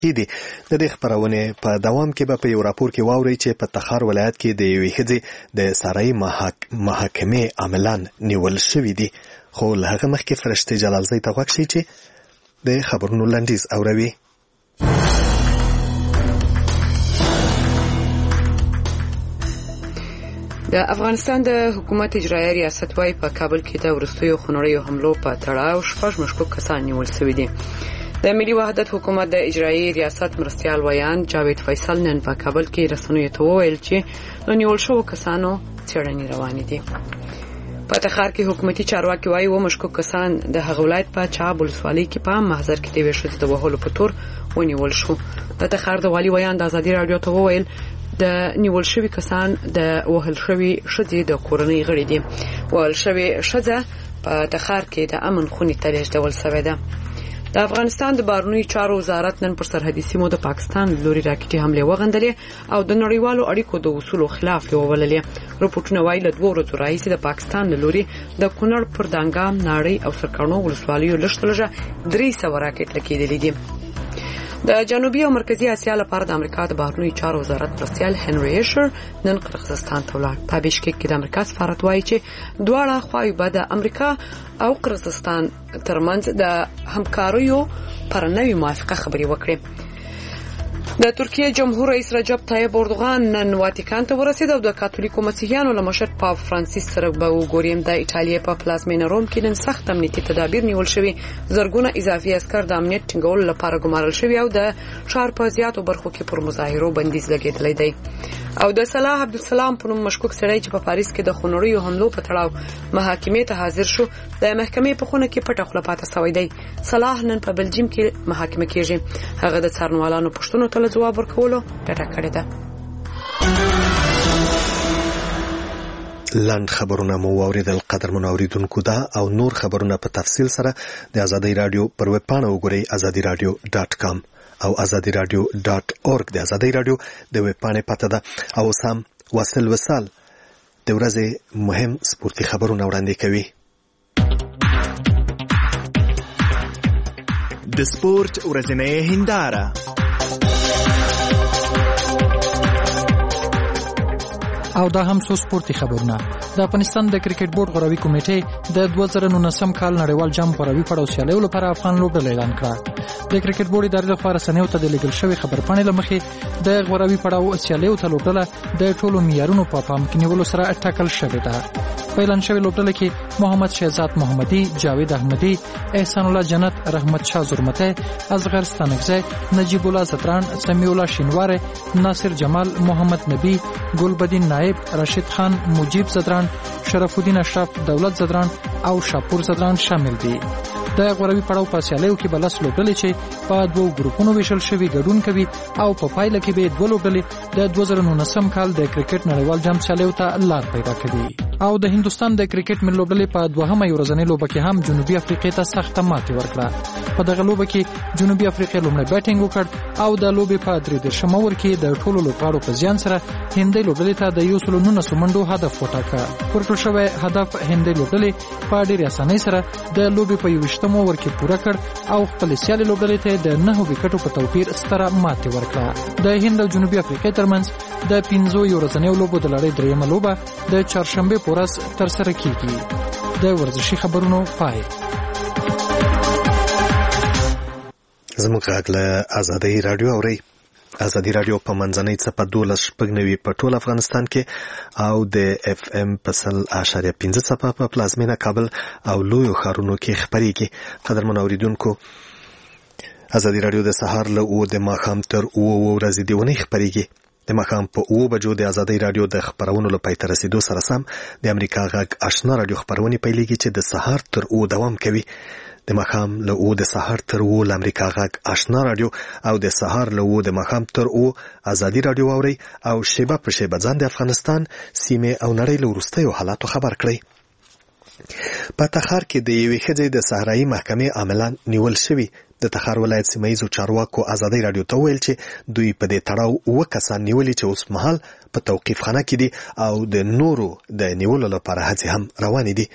دي. د دې خبرونه په دوام کې به په یو راپور کې واوري چې په تخار ولایت کې د یوې ښځې د سارای محاکمې عاملان نیول شوي دي. خو له هغه مخکې فرشته جلالزی ته غوږ شي چې د خبرونو لنډیز اوروي. د افغانستان د حکومت اجرایي ریاست وايي په کابل کې د وروستیو خونړیو حملو په تړاو 6 مشکوک کسان نیول شوي دي. د ملي وحدت حکومت د اجرایي ریاست مرستیال ویان جاوید فیصل نن په کابل کې رسنیو ته وویل چې نو نیول شوو کسانو څېړنې روانې دي. په تخار کې حکومتي چارواکي وايي و مشکوک کسان د هغه ولایت په چاب ولسوالۍ کې په محضر کې د وښځې د وهلو په تور ونیول شو. د تخار د والي ویان د ازادي رادیو ته وویل د نیول شوی کسان د وهل شوی ښځې د کورنۍ غړي دي. وهل شوی ښځه په تخار کې د امن خونې ته لیږدول شوې ده. د افغانستان د بهرنیو چارو وزارت نن پر سرحدي سیمو د پاکستان لوري راکټي حمله وغندلې او د نړیوالو اړیکو د اصولو خلاف ووللې. رپورټونه وايي له 2 ورځې راهیسې د پاکستان لوري د کونړ پر دانګام ناړۍ او سرکانو ولسوالیو لښتلجه 300 راکټ لګیدلې دي. د جنوبي او مرکزی اسیا لپاره د امریکا د بهرنیو چارو وزارت مرستیال هنري ایشر نن قرغیزستان ته ولاړ. په بشکک کې د امریکا سفارت وايي چې دواړه خواوې به د امریکا او قرغیزستان ترمنځ د همکاریو پر نوې موافقه خبري وکړي. د ترکیه جمهور رئیس رجب طیب اردوغان نن واتیکان ته ورسید او د کاتولیکو مسیحیانو له مشر پاپ فرانسیس سره به وګوري. د ایټالیا په پلازمینه روم کې نن سخت امنیتي تدابیر نیول شوي. زرګونه اضافي عسكر د امنیت ټینګولو لپاره ګمارل شوي او د ښار په زیاتو برخو کې پر مظاهرو بندیز لګیدلی دی. او د صلاح عبدالسلام په نوم مشکوک سړی چې په پاریس کې د خونړیو حملو په تړاو محاکمې ته حاضر شو د محکمې په خونه کې پټه خوله پاتې شوی دی. صلاح نن په بلجیم کې محاکمه کیږي. هغه د څارنوالانو پوښتنو ته جواب ورکولو ډډه کړې ده. لاند خبرونه مو واوریدل. قدرمن اوریدونکو دا او نور خبرونه په تفصیل سره د ازادي رادیو پر ویب پاڼه وګورئ azadiradio.com او azadiradio.org. د ازادي رادیو د ویب پاڼې پته ده. او سم واصل وصال د ورځې مهم سپورتي خبرونه وړاندې کوي. د سپورت ورځنۍ هنداره. او دا هم څو سپورتي خبرونه. د افغانستان د کرکټ بورډ غوراوي کمیټې د 2019 کال نړیوال جام غوراوي پړاو سیالیو لپاره افغان لوبډله اعلان کړه. د کرکټ بورډ ادارې لخوا رسنیو ته د لیږل شوی خبرپاڼې له مخې د غوراوي پړاو سیالیو ته لوبډله د ټولو معیارونو په پام کې نیولو سره ټاکل شوې ده. په اعلان شوی لوبډله کې محمد شهزاد محمدي، جاوید احمدي، احسان الله جنت، رحمت شاه زرمته، اصغر ستانکزی، نجیب الله زدران، سمیع الله شینواره، ناصر جمال، محمد نبی، ګلبدین نائب، راشد خان، مجیب زدران، شرف الدین اشرف، دولت زدران او شاپور زدران شامل دي. د غوراوي پړاو په سیالیو کې بلس لوبډلې چې په 2 ګروپونو ویشل شوي ګډون کوي او په پایله کې به 2 لوبډلې د 2019 کال د کرکټ نړیوال جام سیالیو ته لار پیدا کوي. او د هندستان د کرکټ ملي لوبډلې په 2مه ورځنۍ لوبه کې هم جنوبي افریقا ته سخت ماتې ورکړه. په دغه لوبه کې جنوبي افریقا لومړی بیټینګ وکړ او د لوبې په 3 اور کې د ټولو لوبغاړو په زیان سره هندۍ لوبډلې ته د 119 منډو هدف وټاکه. ورکړل شوی هدف هندۍ لوبډلې په ډېرې اسانۍ سره د لوبې په 21 اور کې پوره کړ او خپل سیالي لوبډلې ته د 9 وکټو په توپیر ستره ماتې ورکړه. د هند او جنوبي افریقا ترمنځ د 15 ورځنیو لوبو د لړۍ درېیمه لوبه د چهارشنبه په ورځ ترسره کیږي. د ورزشي خبرونو پای. زموږ غږ له ازادي رادیو اورئ. ازادي رادیو په منځنۍ څپه 12.9 په ټول افغانستان کې او د اف ام په 100.5 څپه په پلازمینه کابل او لویو ښارونو کې خبرېږي. قدرمن اوریدونکو، ازادي رادیو د سهار له 9 د ماښام تر 9 ورځې دیونی خبرېږي. د ماښام په 9 بجو د ازادي رادیو د خبرونو له پای ته رسیدو سره سم د امریکا غږ آشنا رادیو خبرونه پیلېږي چې د سهار تر 9 دوام کوي. د ماښام له 9 د سهار تر 9 د امریکا غږ آشنا رادیو او د سهار له 9 د ماښام تر 9 ازادي رادیو اوري او شیبه په شیبه ځان د افغانستان سیمه او نړۍ له وروستیو حالاتو خبر کړئ. په تخار کې د یوې ښځې د صحرایي محکمې عاملان نیول شوي. د تخار ولایت سیمه‌ییزو چارواکو ازادي رادیو ته ویل چې دوی په دې تړاو 9 کسان نیولي چې اوس مهال په توقیف خانه کې دي او د نورو د نیولو لپاره هڅې هم روانې دي.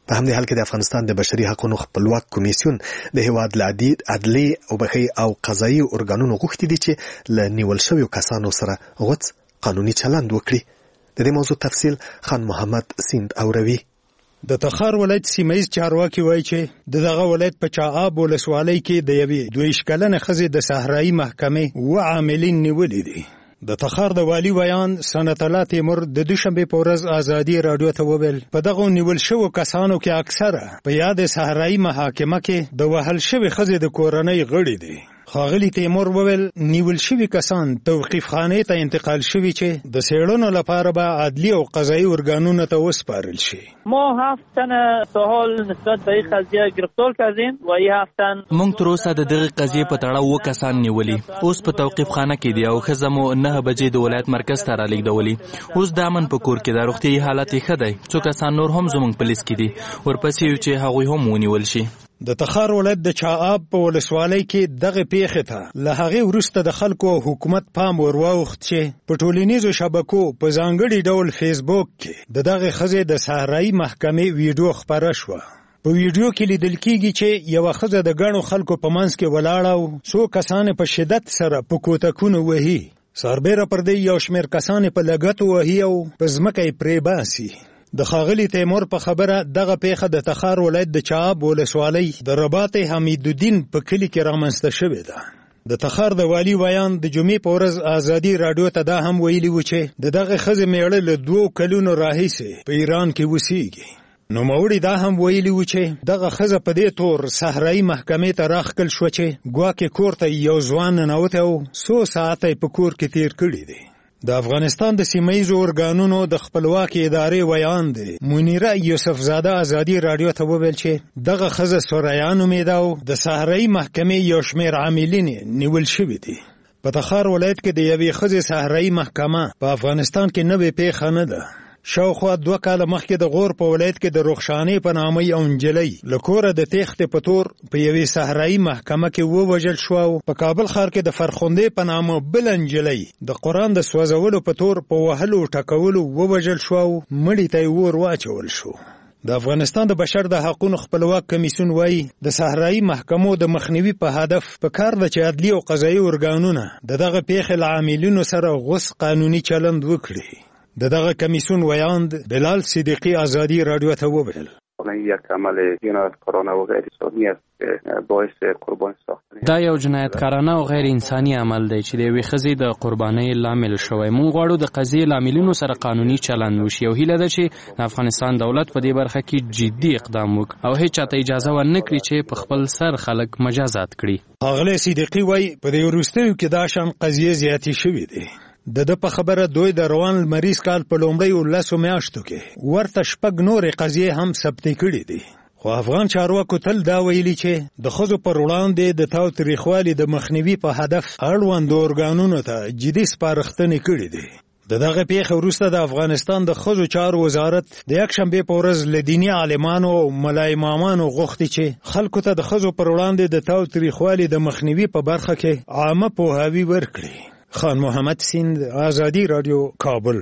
په همدې حال کې د افغانستان د بشري حقوقو خپلواک کمیسیون د هیواد له عدلي او قضایي ارګانونو غوښتي دي چې له نیول شویو کسانو سره غوڅ قانوني چلند وکړي. د دې موضوع تفصیل خان محمد سیند اوروي. د تخار ولایت سیمه‌یز چارواکي وایي چې دغه ولایت په چااب ولسوالۍ کې د یوې 22 کلنې ښځې د صحرایي محکمې و عاملین نیولې دي. د تخار د والی ویان سنت الله تیمور د دوشنبه په ورځ ازادي رادیو ته وویل په دغه نیول شوو کسانو کې اکثره په یاد صحرایي محاکمه کې د وهل شوی ښځې د کورنۍ غړي دي. ښاغلي تیمور وویل نیول شوي کسان توقیف خانې ته انتقال شوي چې د څېړنو لپاره به عدلي او قضایي ارګانونو ته وسپارل شي. ما 7 تن تا حال نسبت به این قضیه گرفتار کردیم و این 7 تن موږ تر اوسه د دغه قضیې په تړاو 2 کسان نیولي. اوس په توقیف خانه کې دي او ښځه مو 9 بجې د ولایت مرکز ته رالیږدولي. اوس د امن په کور کې د روغتیايي حالت یې ښه دی. څو کسان نور هم زموږ پولیس کې دي. ورپسې یو چې هغوی هم ونیول شي. د تخار ولایت د چااب په ولسوالۍ کې دغه پیښې ته له هغې وروسته د خلکو او حکومت پام ورواوښت چې په ټولنیزو شبکو په ځانګړي ډول فیسبوک کې د دغه ښځې د صحرایي محکمې ویډیو خپره شوه. په ویډیو کې لیدل کېږي چې یوه ښځه د ګڼو خلکو په منځ کې ولاړه او څو کسان په شدت سره په کوتکونو وهي. سربیره پر دې یو شمېر کسان په لګتو وهي او په ځمکه یې پرې باسي. د ښاغلي تیمور په خبره دغه پیښه د تخار ولایت د چااب ولسوالۍ د رباط حمیدالدین په کلي کې رامنځته شوې ده. د تخار د والی ویان د جمعې په ورځ ازادي رادیو ته دا هم ویلي و چې دغه ښځې میړه له 2 کلونو راهیسې په ایران کې اوسېږي. نوموړي دا هم ویلي و چې دغه ښځه په دې تور صحرایي محکمې ته راښکل شوه چې ګواکې کور ته یو ځوان ننوتی او څو ساعته په کور کې تیر کړي دي. د افغانستان د سیمه‌یزو ارګانونو د خپلواکې ادارې ویان دی منیره یوسفزاده ازادي رادیو ته وویل چې دغه ښځه سوریا نومېده او د صحرایي محکمې یو شمېر عاملین نیول شوي دي. په تخار ولایت کې د یوې ښځې صحرایي محکمه په افغانستان کې نوې پیښه نه ده. شاوخوا 2 کاله مخکې د غور په ولایت کې د رخشانې په نامه یو نجلۍ له کوره د تېښتې په تور په یوې صحرایي محکمه کې ووژل شوه او په کابل ښار کې د فرخندې په نامه بله نجلۍ د قرآن د سوځولو په تور په وهلو ټکولو ووژل شوه او مړي ته یې اور واچول شو. د افغانستان د بشر د حقوقو خپلواک کمیسیون وایي د صحرایي محکمو د مخنیوي په هدف په کار ده چې عدلي او قضایي ارګانونه دغه پیښې له عاملینو سره غوڅ قانوني چلند وکړي. دغه کمیسیون ویاند بلال صدیقی ازادي رادیو ته وویل یک عمل جنایت کارانه و غیر انسانی است که باعث قربانی ساختن. دا یو جنایتکارانه او غیر انساني عمل دی چې د یوې ښځې د قربانۍ لامل شوی. موږ غواړو د قضیې لاملینو سره قانوني چلند وشي او هیله ده چې د افغانستان دولت په دې برخه کې جدي اقدام وکړي او هیڅ چاته اجازه ورنکړي چې په خپل سر خلک مجازات کړي. ښاغلی صدیقي وایي په دې وروستیو کې دا شان قضیې زیاتې شوې دي. د په خبره دوی د روان لمریز کال په لومړیو 10 میاشتو کې ورته 6 نورې قضیې هم ثبت کړي دي. خو افغان چارواکو تل دا ویلي چې د ښځو پر وړاندې د تاوتریخوالي د مخنیوي په هدف اړوند ارګانونو ته جدي سپارښتنې کړي دي. دغه پیښه وروسته د افغانستان د ښځو چارو وزارت د یکشنبې په ورځ له دیني عالمانو او ملا امامانو غوښتي چې خلکو ته د ښځو پر وړاندې د تاوتریخوالي د مخنیوي په برخه کې عامه پوهاوی ورکړي. خان محمد سیند ازادي رادیو کابل.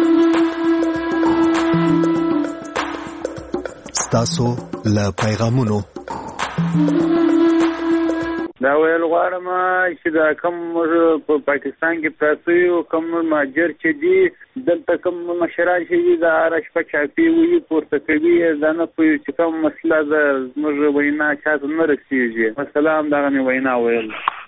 ستاسو له پیغامونو دا ویل غواړم چې دا کوم په پاکستان کې پراته یو کوم مهاجر چې دي دلته کوم مشران چې دي دا رشوه چاپی وي پورته کوي دا نه پوهېږي چې کوم مسله ده زموږ وینا چاته نه رسېږي. مثلا همدغه مې وینا ویل.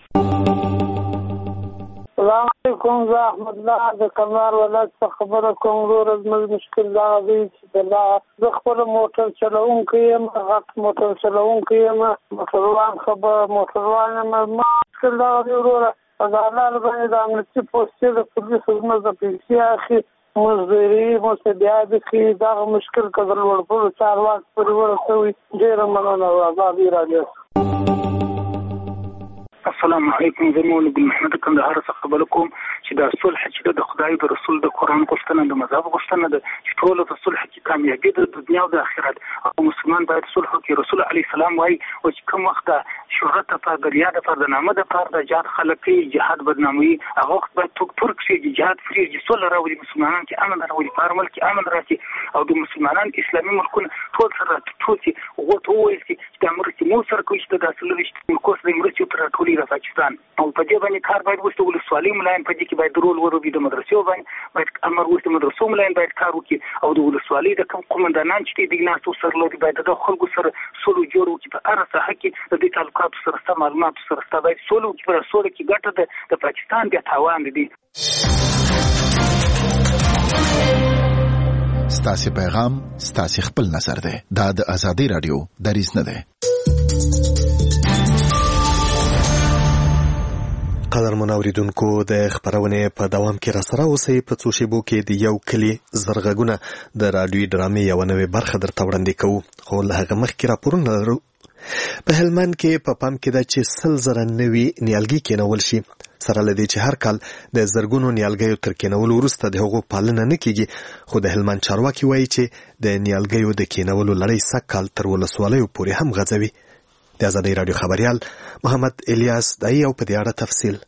السلام علیکم. زه احمد الله د کندهار ولایت څخه خبره کوم. ورور زموږ مشکل دا دی چې زه خپل موټر چلوونکی یم، غټ موټر چلوونکی یم، موټروان یم. مشکل دا دی وروره په لار باندې د امنیتي پوستې د پولیسو زموږ د پیسې اخلي، مزدوري مصدیات اخلي. دغه مشکل که د لوړپوړو چارواکو پورې ورسوي ډېره مننه. ازادي راډیو. السلام علیکم. زه مولوي محمد کندهار څخه خبر کوم چې د صلح چې د خدای د رسول د قرآن غوښتنه د مذهب غوښتنه ده چې ټول د صلح کې کامیابی د دنیا او د آخرت او مسلمان باید صلح وکړي. رسول علی السلام وايي چې کوم وخت شهرت لپاره د ریا لپاره د نامه لپاره د جهاد خلک کې جهاد بدنامي هغه وخت باید ترک شي جهاد فری صلح راوړي مسلمانان کې امن راوړي په ملک کې امن راشي او د مسلمانان اسلامي ملکونه ټول سره ټول چې وته وایي چې د امریکا مو سره کوي چې د اصلي کوس د امریکا تر ټولي د پاکستان او په دې باندې کار باید وشته ولسوالۍ ملاین په دې کې باید رول ورو د مدرسې باندې باید امر وشته مدرسو ملاین باید کار وکړي او د ولسوالۍ د کوم قومندانان چې د ناسو سره لوري باید د خلکو سره سولو جوړ وکړي په هر څه کې د دې تعلقاتو سره سم معلومات سره باید سولو چې په سولو کې ګټه د پاکستان د تاوان دي. ستاسو پیغام ستاسو خپل نظر ده. دا د آزادۍ رادیو دریځ نه ده. قدرمن اوریدونکو د خبرونه په دوام کې را سره اوسئ. په څو شیبو کې د یو کلی زرغونه د رادیوي ډرامې یو نوې برخه درته وړاندې کوو. خو له هغه مخکې راپورونه لرو. په هلمند کې په پام کې ده چې 100,000 نوي نیالګي کېنول شي. سره لدې چې هر کال د زرګونو نیالګیو تر کېنولو وروسته د هغو پالنه نه کیږي. خو د هلمند چارواکي وایي چې د نیالګیو د کېنولو لړۍ سږ کال تر ولسوالیو پورې هم غځوي. د آزادۍ رادیو خبریال محمد الیاس دای او په دې اړه تفصیل.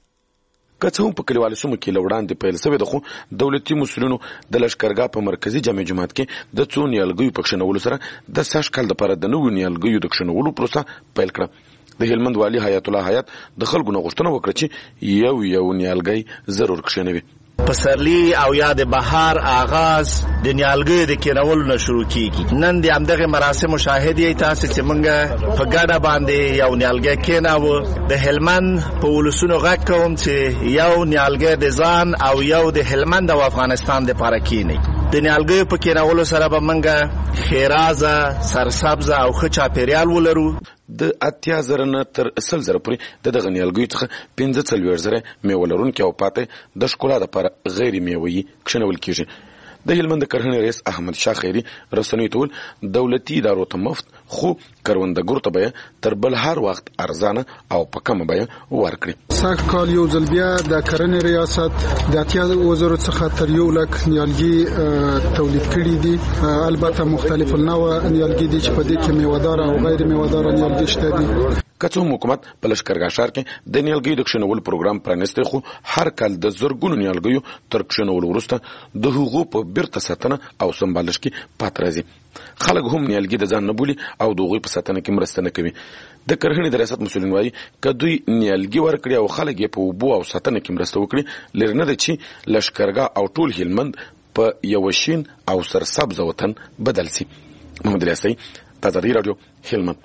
که څه هم په کلیوالو سیمو کې له وړاندې پیل شوی ده، خو دولتي مسؤلینو د لښکرګاه په مرکزي جامع جومات کې د څو نیالګیو په کښېنولو سره د سږ کال دپاره د نویو نیالګیو د کښېنولو پروسه پیل کړه. د هلمند والي حیات الله حیات د خلکو نه غوښتنه وکړه چې یو نیالګی ضرور کښېنوي. پسرلی او یا د بهار آغاز د نیالګیو د کېنولو نه شروع کیږي. نن د همدغه مراسم مشاهده یې تاسو چې موږ په ګډه باندې یو نیالګی کېناوه. د هلمند په ولسونو غږ کوم چې یو نیالګی د ځان او یو د هلمند او افغانستان دپاره کېنئ. د نیالګیو په کېنولو سره به موږ ښېرازه، سرسبزه او ښه چاپېریال ولرو. د 80,000 نه تر 100,000 پورې د دغه نیالګیو څخه 45,000 میوه لرونکي او پاتې د ښکلا دپاره غیر میوهي کښېنول کېږي. د هلمند د کرهنې رئیس احمد شاه خیري رسنیو ته وویل دولتي ادارو ته مفت خو کروندګرو ته به تر بل هر وخت ارزانه او په کمه بیه ورکړي. سږ کال یو ځل بیا د کرهنې ریاست د 80,000 څخه تر 100,000 نیالګي تولید کړي دي. البته مختلف النوع نیالګي دي چې په دې کې میوه‌دار او غیر میوه‌دار نیالګي شته دي. که څه هم حکومت په لښکرګاه ښار کې د نیالګیو د کښېنولو پروګرام پرانیستی، خو هر کال د زرګونو نیالګیو تر کښېنولو وروسته د هغو په بیرته ساتنه او سمبالښت کې پاتې راځي. خلک هم نیالګي د ځان نه بولي او د هغوی په ساتنه کې مرسته نه کوي. د کرهنې د ریاست مسؤلین وایي که دوی نیالګي ورکړي او خلک یې په اوبو او ساتنه کې مرسته وکړي، لرې نه ده چې لښکرګاه او ټول هلمند په یو شین او سرسبزه وطن بدل سي. محمد الیاس آزادۍ رادیو هلمند.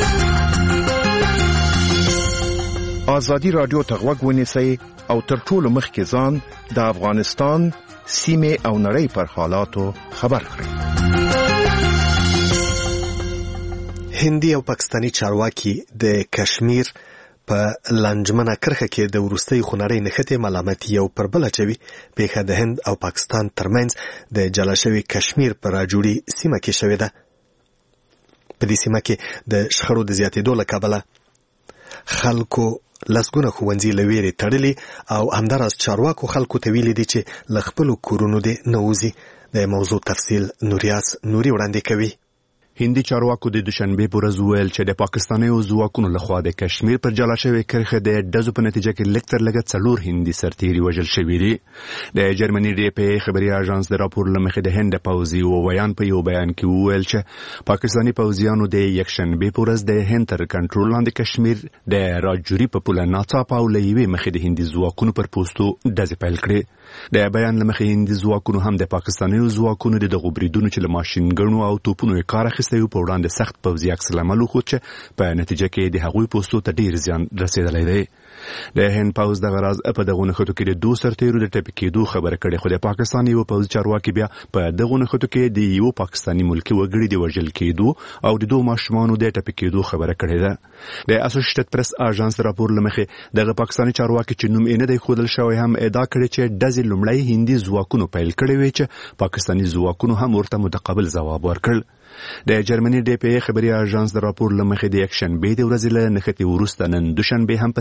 آزادی رادیو ته غوږ ونیسئ او تر ټولو مخکې ځان د افغانستان سیمې او نړۍ پر حالاتو خبر کړئ. هندي او پاکستانی چارواکي د کشمیر په لانجمنه کرخه کې د وروستۍ خونړۍ نښتې ملامتي او پر بل اچوي. پیښه د هند او پاکستان ترمنځ د جلا شوي کشمیر پر راجوړي سیمه کې شوې ده. په دې سیمه کې د شخړو د زیاتېدو له کبله خلکو لسګونه ښوونځي له ویرې تړلي او همداراز چارواکو خلکو ته ویلي دي چې له خپلو کورونو دې نه وځي. د موضوع تفصیل نوریاس نوري وړاندې کوي. هندي چارواکو د دوشنبه په ورځ ویل چې د پاکستاني ځواکونو لخوا د کشمیر پر جلا شوی کرښه د ډزو په نتیجه کې لږ تر لږه 4 هندي سرتیري وژل شوي دي. د جرمني ډي پی خبري اژانس د راپور لمخې د هند پوځي وویان په یو بیان کې ویل چې پاکستاني پوځیانو د یکشنبه په ورځ د هند تر کنټرول لاندې کشمیر د راجوري په پوله ناڅاپه او لوي مخې د هندي ځواکونو پر پوسټو ډزې پیل کړې. د بیان لمخې هندي ځواکونو هم د پاکستاني ځواکونو د دغو بریدونو چې له ماشینګنو او توپونو یې کار اخیستی په وړاندې سخت پوځي عکس العمل وښود چې په نتیجه کې د هغوی پوستو ته ډیر زیان رسېدلی دی. د هند پوځ دغه راز په دغو نښتو کې د 2 سرتیرو د ټپي کېدو خبره کړې، خو د پاکستان یو پوځي چارواکي بیا په دغو نښتو کې د یو پاکستاني ملکي وګړي د وژل کېدو او د 2 ماشومانو د ټپي کېدو خبره کړې ده. د اسوسییټډ پریس اژانس راپور لمخې دغه پاکستاني چارواکي چې نوم یې نه دی ښودل شوی هم ادعا کړې چې ډزې لومړی هندي ځواکونو پیل کړې وې چې پاکستاني ځواکونو هم ورته متقابل ځواب ورکړ. د جرمني ډي پی خبري اژانس د راپور لمخې د یکشنبه د ورځې له نښتې وروسته نن دوشنبه هم په سیمه کې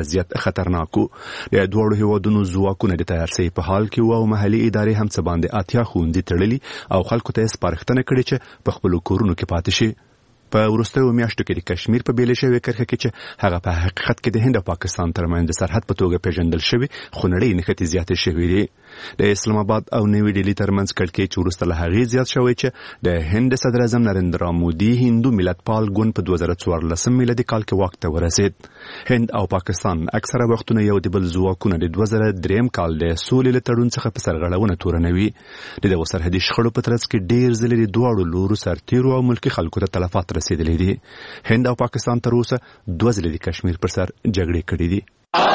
وضعیت خطرناک و د دوړو هیوادونو ځواکونه د تیارسي په حال کې وو او محلي ادارې هم څه باندې اتیا خوندې تړلي او خلکو ته سپارښتنه کړې چې په خپل کورونو کې پاتې شي. په وروستیو میاشتو کې د کشمیر په بیلې شوې کرښه کې چې هغه په حقیقت کې د هند او پاکستان ترمنځ د سرحد په توګه پیژندل شوی خو نړۍ نښتې زیاتې شوې دي. د اسلام آباد او نوې ډیلي ترمنځ کړکېچ چې وروسته له هغې زیات شوی چې د هند صدر اعظم نریندرا مودي هندو ملتپال ګوند په 2014 میلادي کال کې واک ته ورسېد. هند او پاکستان اکثره وختونه یو د بل ځواکونه د 2003 کال د سولې له تړون څخه په سرغړونه تورنوي. د دغو سرحدي شخړو په ترڅ کې ډېر ځلې د دواړو لورو سرتیرو او ملکي خلکو ته تلفات رسېدلي دي. هند او پاکستان تر اوسه 2 ځلې د کشمیر پر سر جګړې کړې دي.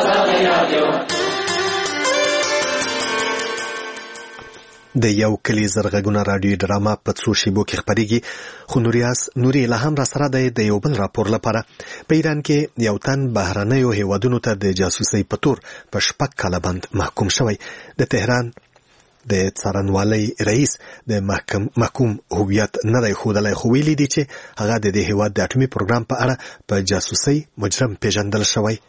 د یو کلی زرغږونه رادیو ډراما په څو شیبو کې خپرېږي، خو نوري الهام را سره دی د یو بل راپور لپاره. په ایران کې یو تن بهرنیو هیوادونو ته د جاسوسۍ په تور په 6 کاله بند محکوم شوی. د تهران د څارنوالۍ رئیس د محکوم هویت نه دی ښودلی، خو ویلي دي چې هغه د دې هیواد د اټومي پروګرام په اړه په جاسوسۍ مجرم پیژندل شوی.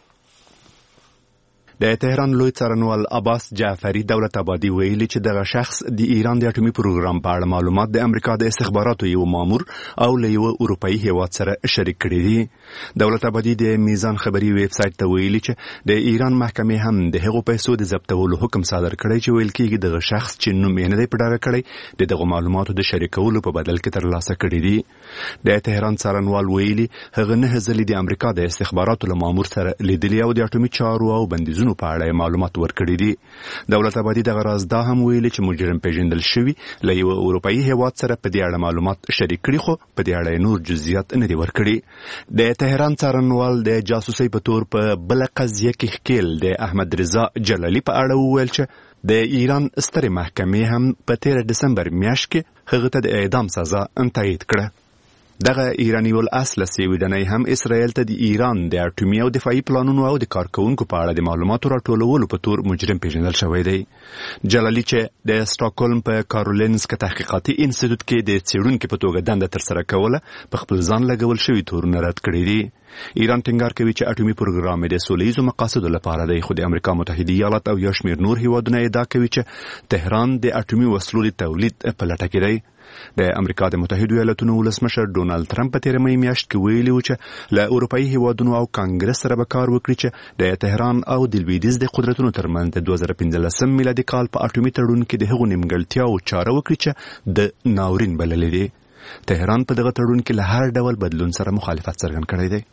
د تهران لوی څارنوال عباس جعفری دولت آبادي ویلي چې دغه شخص د ایران د اټومي پروګرام په اړه معلومات د امریکا د استخباراتو یو مامور او له یو اروپایي هیواد سره شریک کړي دي. دولت آبادي د میزان خبري ویب سایټ ته ویلي چې د ایران محکمې هم د هغو پیسو د ضبطولو حکم صادر کړی چې ویل کېږي دغه شخص چې نوم یې نه دی په ډاګه کړی د دغو معلوماتو د شریکولو په بدل کې ترلاسه کړي دي. د تهران څارنوال ویلي هغه 9 ځلې د امریکا د استخباراتو له مامور سره لیدلي او د اټومي چارو او بندیزونو په اړه معلومات ورکړي دي. دولت آبادي دغه راز دا هم ویلي چې مجرم پیژندل شوی له یو اروپایي هیواد سره په دې اړه معلومات شریک کړي، خو په دې اړه نور جزئیات نه دي ورکړي. د تهران څارنوال د جاسوسۍ په تور په بل قضیه کې ښکیل د احمد رضا جلالي په اړه وویل چې د ایران سترې محکمې هم په 13 دسمبر میاشت کې هغه ته د اعدام سزا تایید کړه. دغه ایرانی الاصل سویډنۍ هم اسرائیل ته د ایران د اټومي او دفاعي پلانونو او د کارکونکو په اړه د معلوماتو راټولولو په تور مجرم پیژندل شوی دی. جلالی چې د سټاکهولم په کارولینسک تحقیقاتي انسټیټیوټ کې د څېړونکي په توګه دنده ترسره کوله په خپل ځان لګول شوي تورونه رد کړي دي. ایران ټینګار کوي چې اټومي پروګرام د سولهییزو مقاصدو لپاره دی، خو د امریکا متحده ایالات او یو شمېر نور هیوادونه ادعا کوي چې تهران د اټومي وسلو د تولید په لټه کې دی. د امریکا د متحده ایالاتونو ولسمشر ډونالد ټرمپ په 13 مې میاشت کې ویلي و چې له اروپایي هیوادونو او کانګرس سره به کار وکړي چې د تهران او د لویدیځ د قدرتونو ترمنځ د 2015 میلادي کال په اټومي تړون کې د هغو نیمګړتیاوو چاره وکړي چې د ناورین بللې دي. تهران په دغه تړون کې له هر ډول بدلون سره مخالفت څرګند کړی دی.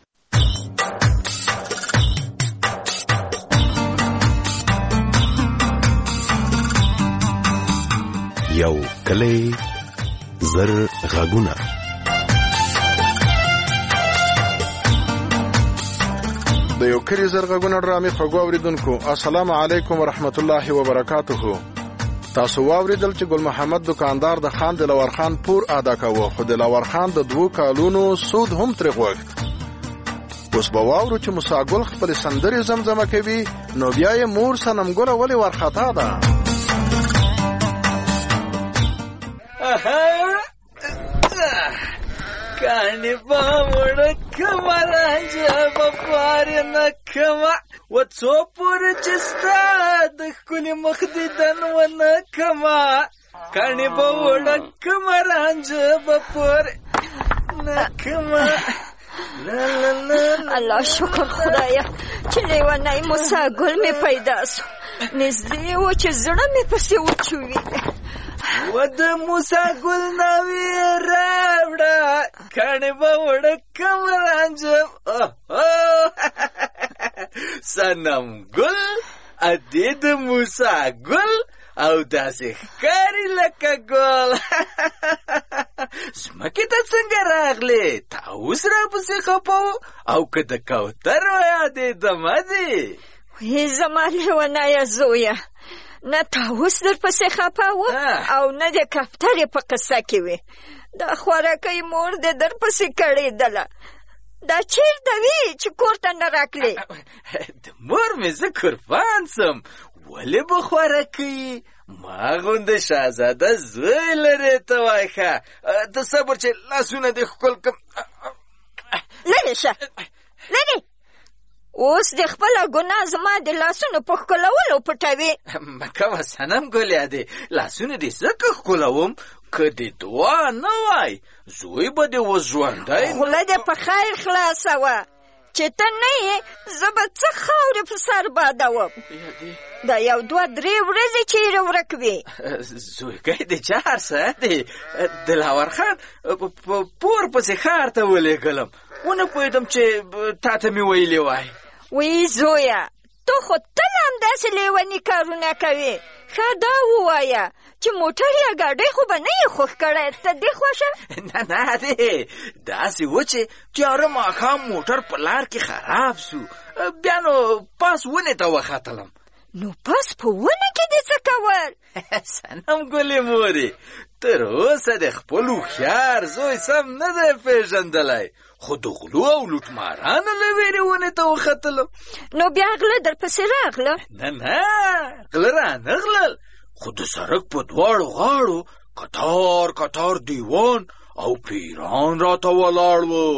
یو کلی زر غاګونه. د یو کلی زر غاګونه ډرامې خوږو اوریدونکو، السلام علیکم ورحمت الله وبرکاته. تاسو واوریدل چې ګل محمد دکاندار د خان دلور خان پور ادا کاوه، خو دلور خان د 2 کالونو سود هم ترې غوښت. اوس به واورو چې موسی ګل خپل سندرې زمزمه کوي، نو بیا یې مور صنم ګله ولې ورخطا ده؟ کانی باوڑ کمرانجا بپاری نکما و څو پور چستا د کلی مخدیدن و نکما کانی باوڑ کمرانجا بپاری نکما. الله شکر خدایا چې لیونی موسی ګل مې پیدا سو، نږدې و چې زړه مې پسې وچوي. و د موسی ګل ناوی راوړه کانی باوړه کمرانجا صنم ګل ادې د موسی ګل او داسې ښکاري لکه ګل. زمکې ته څنګه راغلې؟ طاووس راپسې خپه او که د کوترو یادېدمه دي؟ وی زما لیونیه زویه، نه طاووس در پسې خپه و او نه د کفترې په قصه کې وي. دا خوارکۍ مور دې در پسې کړېدله. دا چېرته وي چې کور ته نه راکلې؟ د مور مې زه قربان سم، ولې به خوارکۍ ما غونده شهزاده زوی لرې ته وایښه. ته صبر چې لاسونه دې ښکل کړم. لرې شه، لرې اوس د خپله ګناه زما د لاسونو په ښکلولو پټوي. مه کوه صنم ګلې ادې، لاسونه دې ځکه ښکلوم که دې دعا نه وای زوی به دې اوس ژوندی. خوله دې په خیر خلاصه وه، چې ته نه یې زه به څه خاورې په سر بادوم. دا 2-3 ورځې چیرې ورک وې؟ زویګی د چا هر څه دی، دلاور خان پور پسې ښار ته ولېږلم، ونه پوهېدم چې تا ته مې ویلې وای. وی زویه، ته خو تل همداسې لیوني کارونه کوې. ښه دا ووایه چې موټر یا ګاډۍ خو به نه یې خوښ کړی، ته دې خوښه؟ نه دی، داسې و چې تیاره ماښام موټر په لار کې خراب سو، بیا نو پاس ونې ته وختلم. نو پاس په ونه کې دې څه کول؟ صنم ګلې مورې، تر اوسه د خپل هوښیار زوی سم نه دی پېژندلی، خو د غلو او لوټمارانو له وېرې ونې ته وختلم. نو بیا غله در پسې راغله؟ نه غله رانغلل، خو د سړک په دواړو غاړو کتار دیوان او پیران راته ولاړ وو.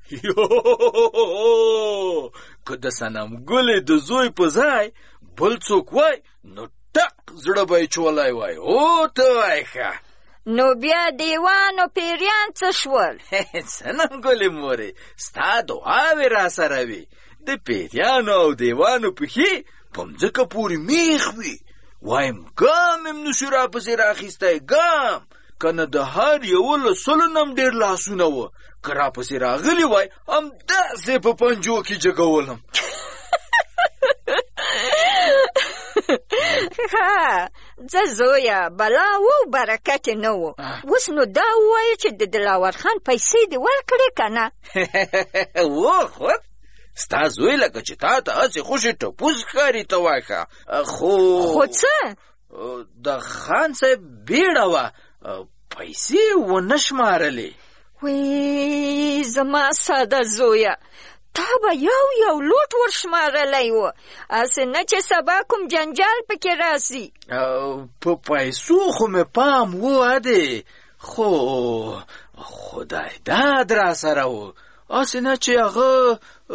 که د صنم ګلې د زوی په ځای بل څوک وای نو ټک زړه به یې چولی وای. او ته وای ښه. نو بیا دیوان او پیریان څه شول؟ صنم ګلې مورې، ستا دعاوې را سره وي، د پیریانو او دیوانو پښې په مځکه پورې میخ وي. وایم ګام هم نشو را پسې راخیستی، ګام که نه د هر 100 نه هم ډېر لاسونه وه، که را پسې راغلی وای همداسې په پنجو کې جګولم. ها زه زویه، بلا و برکت نه و. اوس نو دا ووایه چې د دلاور خان پیسې دې ورکړې که نه؟ و خود ستا زوی لکه چې تا ته هسې خوشې ټپوس ښکاري ته وایښه. خو څه؟ د خان صاحب بیړه وه، پیسې ونه شمارلې. وی زما ساده زویه، تا به یو لوټ ورشمارلی و، هسې نه چې سبا کوم جنجال پکې راسي. په پیسو خو مې پام و ادې، خو خدای داد را سره و، هسې نه چې هغه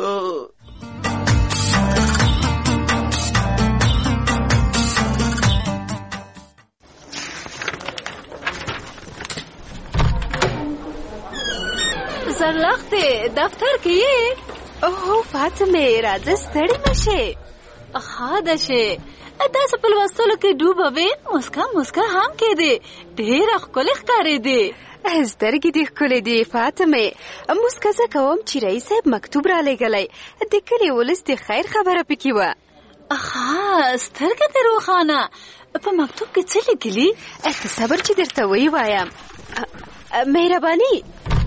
زرلختې دفتر کې یې؟ اوه فاطمې راځه، ستړې نه شې. ښه ده شې، داسې په لوستلو کې ډوبه وې، مسکا هم کېدې، ډېره ښکلې ښکارېدې. سترګې دې ښکلې دي فاطمې. مسکه زه کوم چې رئیس صاحب مکتوب را لېږلی، د کلي ولس د خیر خبره پکې وه. ښه سترګې دې روښانه، په مکتوب کې څه لیکلي؟ ته صبر چې درته ووایم. مهرباني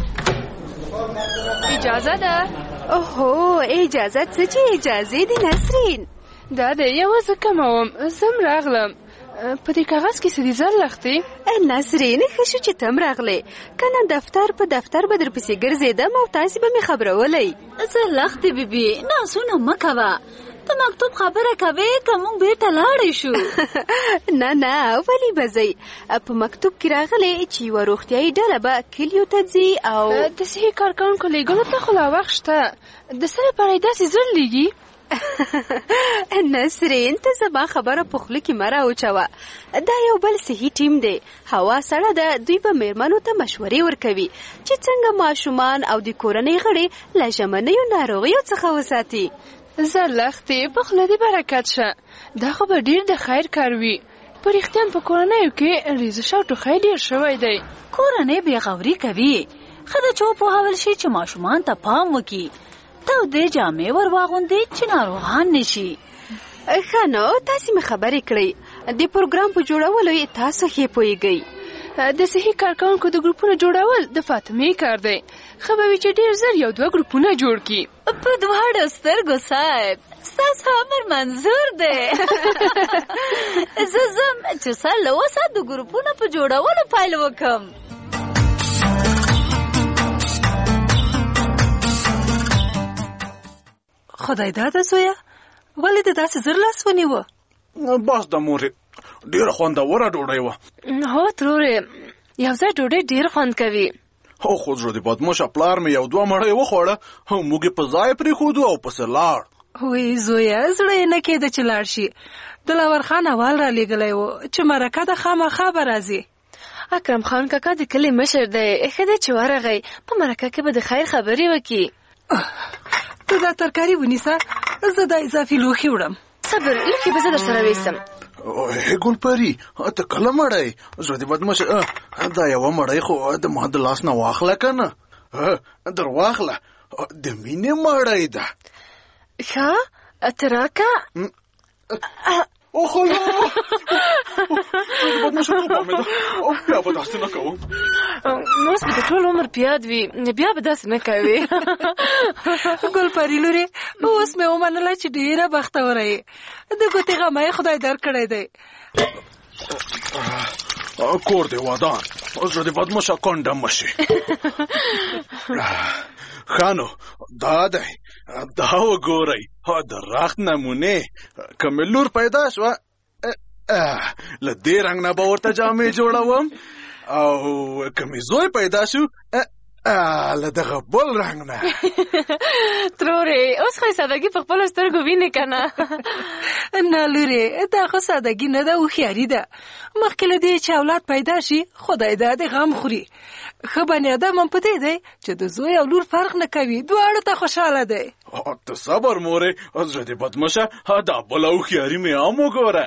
اجازه ده؟ اوهو اجازه څه چې اجازې دي نسرین. دا دی یوه زه کموم، زم راغلم. په دې کاغذ کې څه دي زرلختې؟ نسرین ښه شو چې تم راغلې، که نه دفتر په دفتر به در پسې ګرځېدم او تاسې به مې خبرولی. زرلختې بیبي ناسونه مه کوه، ته مکتوب خبره کوې که موږ بیرته لاړې شو؟ نه ولې به ځئ؟ په مکتوب کې راغلی چې یوه روغتیایي ډله به کلیو ته ځي او د صحي کارکوونکو لیږلو ته خو لا وخت شته، د څه لپاره یې داسې زر لیږي؟ نسرین ته زما خبره په خوله کې مه راوچوه، دا یو بل صحي ټیم دی، هوا سړه ده، دوی به میرمنو ته مشورې ورکوي چې څنګه ماشومان او د کورنۍ غړي له ژمنیو ناروغیو څخه وساتي. زرلختې په خوله دې برکت شه، دا خو به ډېر د خیر کار وي. په رښتیا په کورنیو کې ریزش او ټوخی ډېر شوی دی. کورنۍ بېغوري کوي، ښه ده چې وپوهول شي چې ماشومان ته پام وکړي، تودې جامې ور واغوندي چې ناروغان نشي. ښه نو تاسې مې خبرې کړئ، د پروګرام په جوړولو یې تاسو ښې پوهېږئ. د صحي کارکوونکو د ګروپونو جوړول د فاطمې کار دی، ښه به وي چې ډېر زر 1-2 ګروپونه جوړ کړي. په دواړو سترګو صاحب، ستاسو امر منظور دی. زه ځم چې سر له اوسه د ګروپونو په جوړولو پیل وکړم. خدای داده زویه، ولې دې داسې زر لاس ونیوه؟ بس د مورې ډېره خوندوره ډوډۍ وه. هو ترورې، یو ځای ډوډۍ ډېر خوند کوي. هو خو زړه دې بدموشه پلار مې 1-2 مړۍ وخوړه، موږ یې په ځای پرېښودو او پسې لاړ. وی زویا زړه یې نه کېده چې لاړ شي. دلاور خان اول را لېږلی و چې مرکه د خامخا به راځي. اکرم خان کاکا د کلي مشر دی، ښه دی چې ورغی. په مرکه کې به د خیر خبرې وکړي. ته دا ترکاري ونیسه، زه دا اضافي لوښي وړم. صبر لوښي به زه در سره ویسم. ګلپري ته کله مړی؟ زه دې بدمشه دا یوه مړی خو د ما د لاس نه واخله که نه؟ در واخله، د مینې مړی ده. ښه ته راکه. اوخلا بدمشه توبه مې ده، بیا به داسې نه کوم. اوس به د ټول عمر پیاد وي، بیا به داسې نه کوې. ګلپري لورې، اوس مې ومنله چې ډېره بختوره یې. د ګوتې غمه یې خدای درکړی دی. کور دې ودان، زه دې بدمشه کنډه مشي. خانو دا دی، دا وګورئ د رخت نمونې. که مې لور پیدا شوه له دې رنګ نه به ورته جامې جوړوم، او که مې زوی پیدا شو له دغه بل رنګ نه. ترورې اوس خو سادګي په خپلو سترګو وینې که نه؟ نه لورې، دا خو سادګي نه ده، هوښیاري ده. مخکې له دې چې اولاد پیدا شي خدای دا د غم خوري. ښه بني ادم هم په دې دی چې د زوی او لور فرق نه کوي، دواړو ته خوشحاله دی. ته صبر مورې، زه دې بدمشه دا بله هوښیاري مې هم وګوره.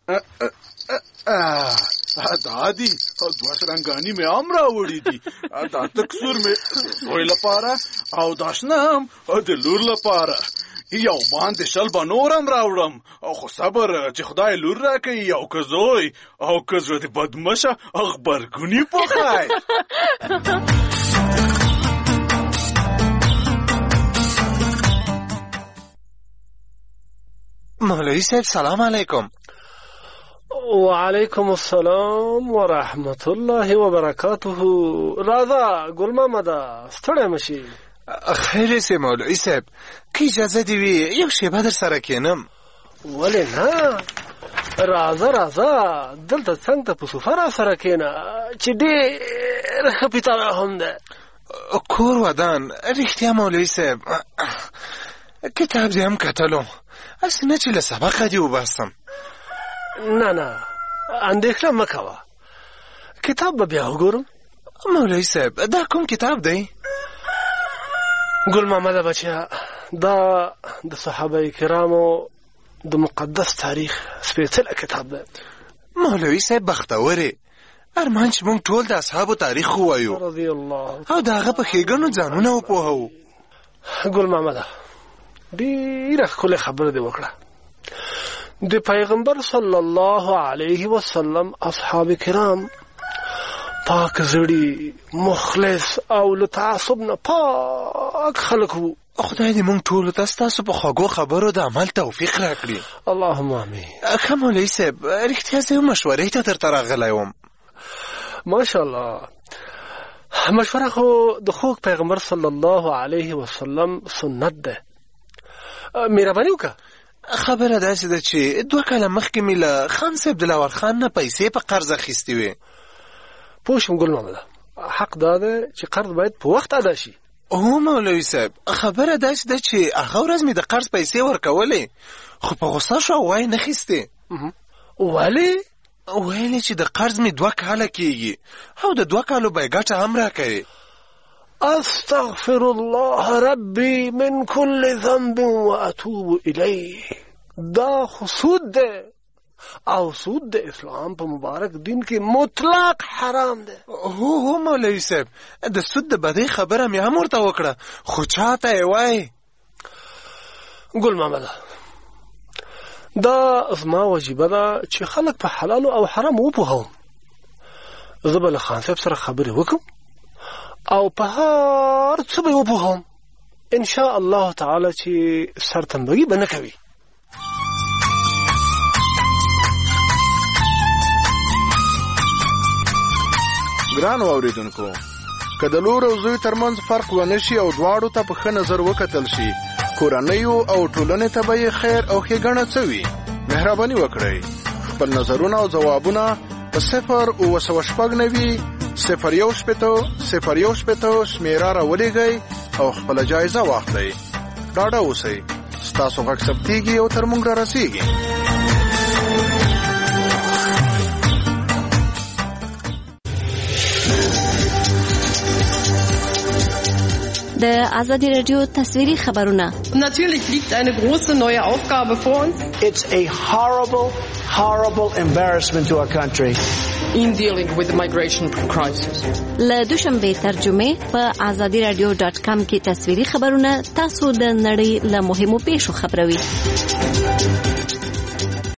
دا دي دوه شرنګاني مې هم راوړي دي. دا تک سور مې زوی لپاره او دا شنه هم د لور لپاره. یو باندې شل به نور هم راوړم، خو صبر چې خدای لور راکوي، یو که زوی او که زه د بدمشه غبرګوني پخای. مولوی صاحب سلام علیکم. وعلیکم السلام ورحمت الله وبرکاته. راځه ګل محمده، ستړی مشي. خیر سي مولوی صاحب، که اجازه دی وي یو شیبه در سره کینم. ولې نه، راځه راځه دلته څنګ ته په صوفه را سره کینه چې ډېر ښه پیتاره هم ده. کور ودان رښتیا مولوی صاحب، کتاب دې هم کتلو، هسې نه چې له سبقه دې وباسم. نه اندېښنه مه کوه، کتاب به بیا وګورم. مولوی صاحب دا کوم کتاب دی؟ ګل محمده بچیا، دا د صحابه کرامو د مقدس تاریخ سپېڅلی کتاب دی. مولوی صاحب بختورې، ارمان چې موږ ټول د اصحابو تاریخ ووایو رضی الله او د هغه په ښېګڼو ځانونه وپوهوو. ګل محمده ډېره ښکلې خبره دې وکړه. د پیغمبر صلی الله علیه وسلم اصحاب کرام پاک زړي، مخلص او له تعصب نه پاک خلک وو. خدای دې موږ ټولو ته ستاسو په خوږو خبرو د عمل توفیق راکړي. اللهم امین. ښه مولوي صاحب، رښتیا زه مشورې ته درته راغلی وم. ماشاءالله، مشوره خو د خوږ پیغمبر صلی الله علیه وسلم سنت ده. مهرباني وکړه. خبره داسې ده چې 2 کاله مخکې مې له خان صاحب دلاور خان نه پیسې په قرض اخیستې وې. پوه شوم ګل محمده، حق دا ده چې قرض باید په وخت ادا شي. هو مولوي صاحب، خبره داسې ده چې هغه ورځ مې د قرض پیسې ورکولې، خو په غوسه شو او وایي نه خیستې. ولې؟ ویلې چې د قرض مې 2 کاله کېږي او د 2 کالو به یې ګټه هم راکوي. استغفر الله ربي من كل ذنب واتوب اليه. دا خو سود ده او سود د اسلام په مبارک دین کې مطلق حرام ده. هو مولوي صاحب، د سود د بدۍ خبره مې هم ورته وکړه، خو چاته یې وایي؟ ګل محمده، دا زما وجیبه ده چې خلک په حلال او حرام وپوهوم. زه به له خان صاحب سره خبرې وکړم او په هر څه به وپوهوم، ان شاء الله تعالی چې سرتنبګي به نه کوي. ګران واوریدونکو، که د لور او زوی ترمنځ فرق ونه شي او دواړو ته په ښه نظر وکتل شي، کورنیو او ټولنې ته به یې خیر او ښېګڼه څه وي؟ مهرباني وکړئ خپل نظرونه او ځوابونه په 01900 شمیره راولېږئ او خپله جایزه واخلئ. ډاډه اوسئ، ستاسو غږ ثبتېږي او تر موږ را رسېږي. د آزادی رادیو تصویری خبرونه. Natürlich liegt eine große neue Aufgabe vor uns. It's a horrible embarrassment to our country. In dealing with the migration crisis. له دوشنبه ترجمه په azadiradio.com کې تصویری خبرونه تاسو د نړۍ له مهمو پیښو خبروي.